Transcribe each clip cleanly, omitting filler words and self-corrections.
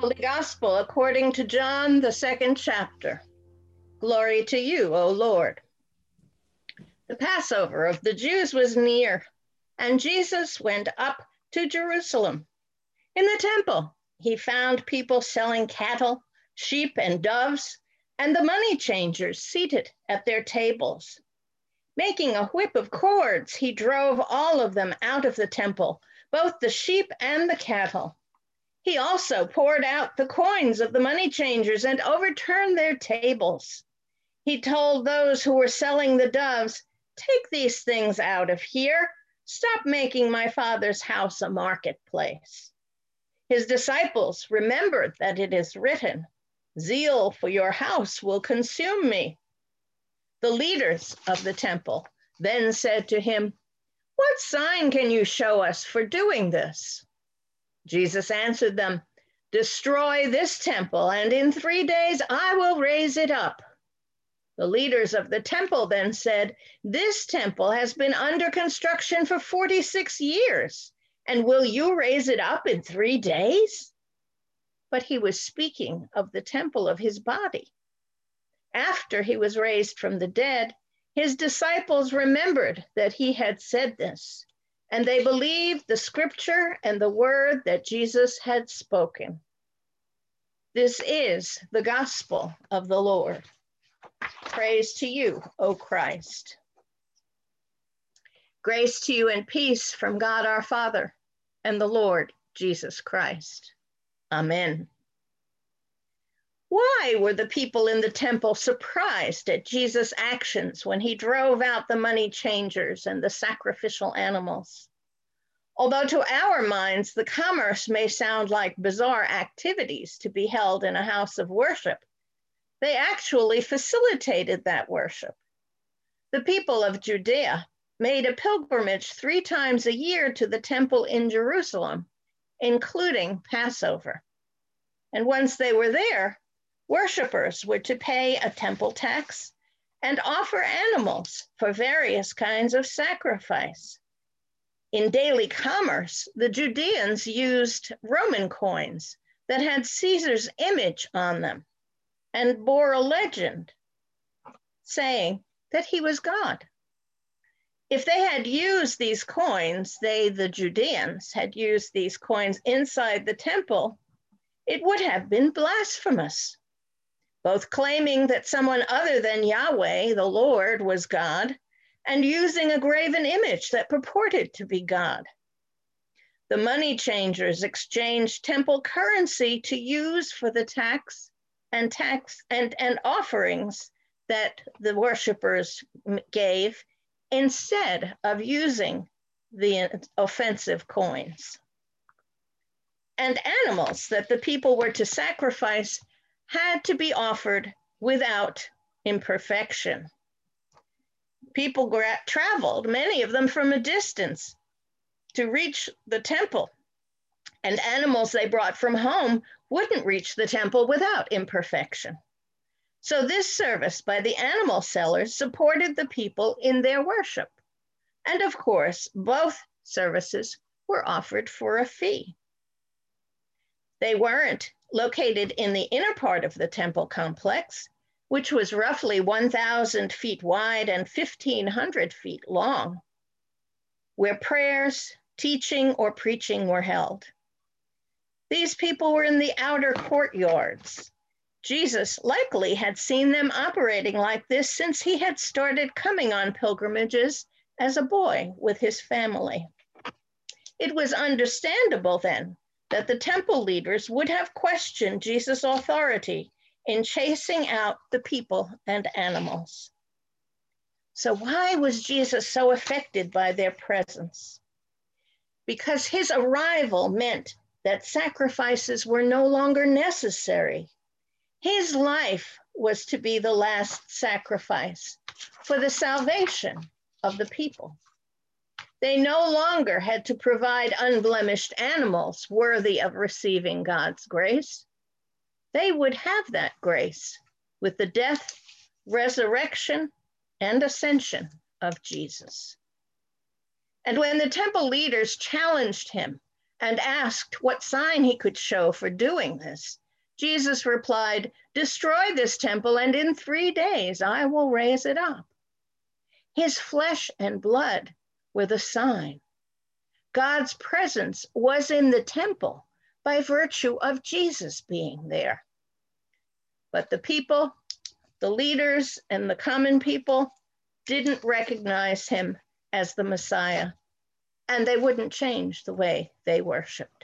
Holy Gospel according to John, the second chapter. Glory to you, O Lord. The Passover of the Jews was near, and Jesus went up to Jerusalem. In the temple, he found people selling cattle, sheep, and doves, and the money changers seated at their tables. Making a whip of cords, he drove all of them out of the temple, both the sheep and the cattle. He also poured out the coins of the money changers and overturned their tables. He told those who were selling the doves, "Take these things out of here. Stop making my Father's house a marketplace." His disciples remembered that it is written, "Zeal for your house will consume me." The leaders of the temple then said to him, "What sign can you show us for doing this?" Jesus answered them, "Destroy this temple, and in 3 days I will raise it up." The leaders of the temple then said, "This temple has been under construction for 46 years, and will you raise it up in 3 days?" But he was speaking of the temple of his body. After he was raised from the dead, his disciples remembered that he had said this, and they believed the scripture and the word that Jesus had spoken. This is the gospel of the Lord. Praise to you, O Christ. Grace to you and peace from God our Father and the Lord Jesus Christ. Amen. Why were the people in the temple surprised at Jesus' actions when he drove out the money changers and the sacrificial animals? Although to our minds, the commerce may sound like bizarre activities to be held in a house of worship, they actually facilitated that worship. The people of Judea made a pilgrimage 3 times a year to the temple in Jerusalem, including Passover. And once they were there, worshipers were to pay a temple tax and offer animals for various kinds of sacrifice. In daily commerce, the Judeans used Roman coins that had Caesar's image on them and bore a legend saying that he was God. If they had used these coins, the Judeans, had used these coins inside the temple, it would have been blasphemous, both claiming that someone other than Yahweh, the Lord, was God, and using a graven image that purported to be God. The money changers exchanged temple currency to use for the tax and offerings that the worshipers gave instead of using the offensive coins. And animals that the people were to sacrifice had to be offered without imperfection. People traveled, many of them from a distance, to reach the temple, and animals they brought from home wouldn't reach the temple without imperfection. So this service by the animal sellers supported the people in their worship. And of course, both services were offered for a fee. They weren't located in the inner part of the temple complex, which was roughly 1,000 feet wide and 1,500 feet long, where prayers, teaching, or preaching were held. These people were in the outer courtyards. Jesus likely had seen them operating like this since he had started coming on pilgrimages as a boy with his family. It was understandable then that the temple leaders would have questioned Jesus' authority in chasing out the people and animals. So why was Jesus so affected by their presence? Because his arrival meant that sacrifices were no longer necessary. His life was to be the last sacrifice for the salvation of the people. They no longer had to provide unblemished animals worthy of receiving God's grace. They would have that grace with the death, resurrection, and ascension of Jesus. And when the temple leaders challenged him and asked what sign he could show for doing this, Jesus replied, "Destroy this temple, and in 3 days I will raise it up." His flesh and blood were the sign. God's presence was in the temple by virtue of Jesus being there. But the people, the leaders, and the common people didn't recognize him as the Messiah, and they wouldn't change the way they worshiped.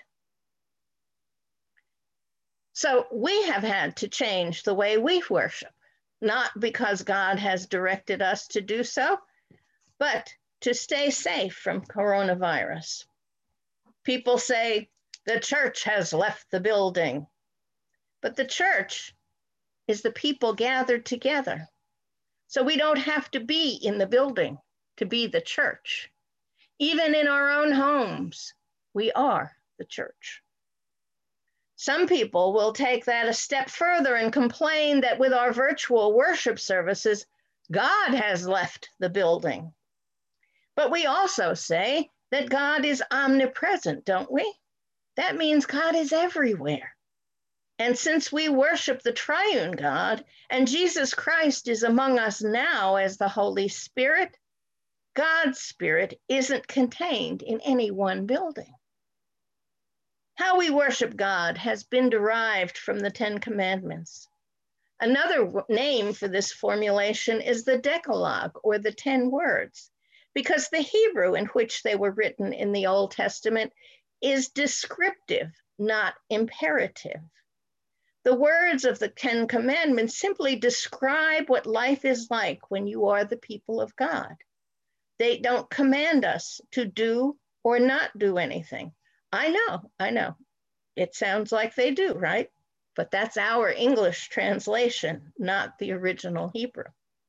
So we have had to change the way we worship, not because God has directed us to do so, but to stay safe from coronavirus. People say the church has left the building, but the church is the people gathered together. So we don't have to be in the building to be the church. Even in our own homes, we are the church. Some people will take that a step further and complain that with our virtual worship services, God has left the building. But we also say that God is omnipresent, don't we? That means God is everywhere. And since we worship the triune God and Jesus Christ is among us now as the Holy Spirit, God's Spirit isn't contained in any one building. How we worship God has been derived from the Ten Commandments. Another name for this formulation is the Decalogue, or the 10 words, because the Hebrew in which they were written in the Old Testament is descriptive, not imperative. The words of the 10 Commandments simply describe what life is like when you are the people of God. They don't command us to do or not do anything. I know. It sounds like they do, right? But that's our English translation, not the original Hebrew.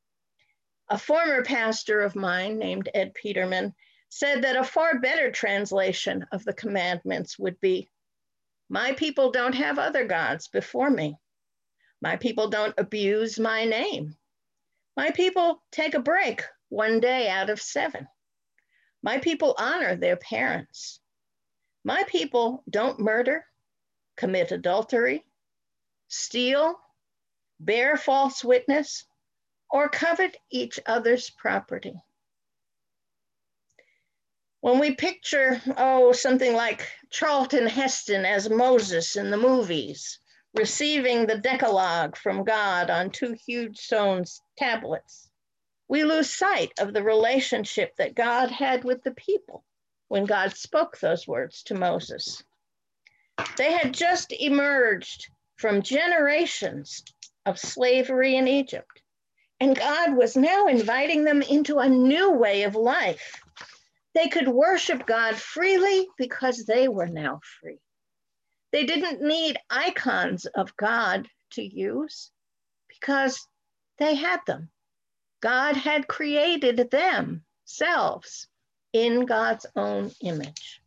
A former pastor of mine named Ed Peterman said that a far better translation of the commandments would be, "My people don't have other gods before me. My people don't abuse my name. My people take a break 1 day out of 7. My people honor their parents. My people don't murder, commit adultery, steal, bear false witness, or covet each other's property." When we picture, something like Charlton Heston as Moses in the movies, receiving the Decalogue from God on 2 huge stone tablets, we lose sight of the relationship that God had with the people when God spoke those words to Moses. They had just emerged from generations of slavery in Egypt, and God was now inviting them into a new way of life. They could worship God freely because they were now free. They didn't need icons of God to use because they had them. God had created themselves in God's own image.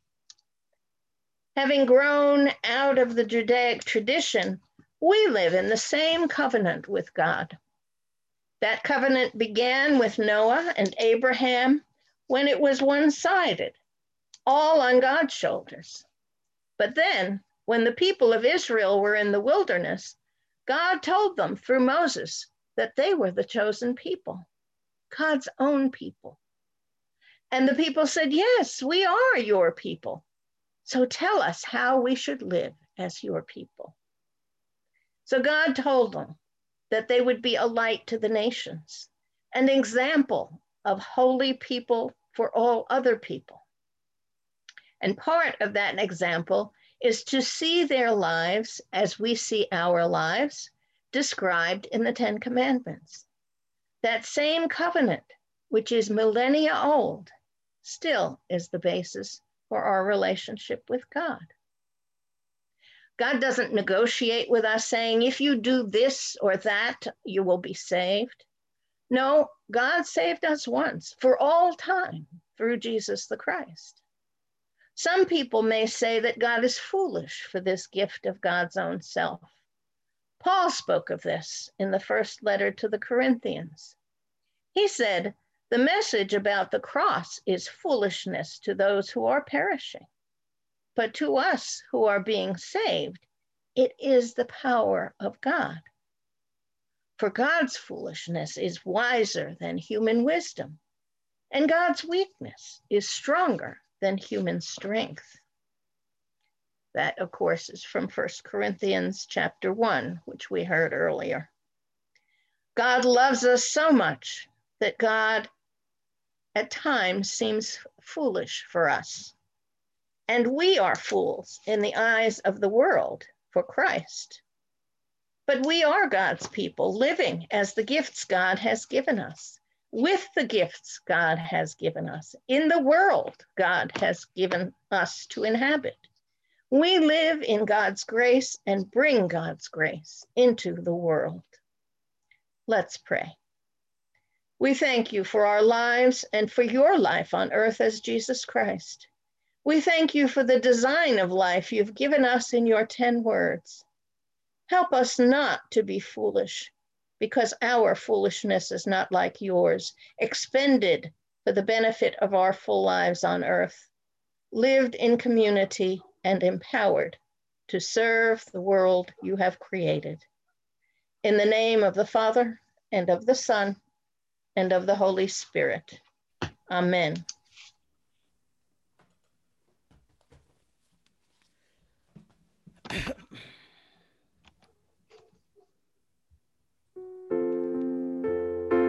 Having grown out of the Judaic tradition, we live in the same covenant with God. That covenant began with Noah and Abraham when it was one-sided, all on God's shoulders. But then, when the people of Israel were in the wilderness, God told them through Moses that they were the chosen people, God's own people. And the people said, "Yes, we are your people. So tell us how we should live as your people." So God told them that they would be a light to the nations, an example of holy people for all other people. And part of that example is to see their lives as we see our lives described in the 10 Commandments. That same covenant, which is millennia old, still is the basis for our relationship with God. God doesn't negotiate with us saying, if you do this or that, you will be saved. No, God saved us once for all time through Jesus the Christ. Some people may say that God is foolish for this gift of God's own self. Paul spoke of this in the first letter to the Corinthians. He said, "The message about the cross is foolishness to those who are perishing, but to us who are being saved, it is the power of God. For God's foolishness is wiser than human wisdom, and God's weakness is stronger than human strength. That, of course, is from 1 Corinthians chapter 1, which we heard earlier. God loves us so much that God at times seems foolish for us. And we are fools in the eyes of the world for Christ. But we are God's people, living as the gifts God has given us, with the gifts God has given us, in the world God has given us to inhabit. We live in God's grace and bring God's grace into the world. Let's pray. We thank you for our lives and for your life on earth as Jesus Christ. We thank you for the design of life you've given us in your 10 words. Help us not to be foolish, because our foolishness is not like yours, expended for the benefit of our full lives on earth, lived in community and empowered to serve the world you have created. In the name of the Father, and of the Son, and of the Holy Spirit. Amen.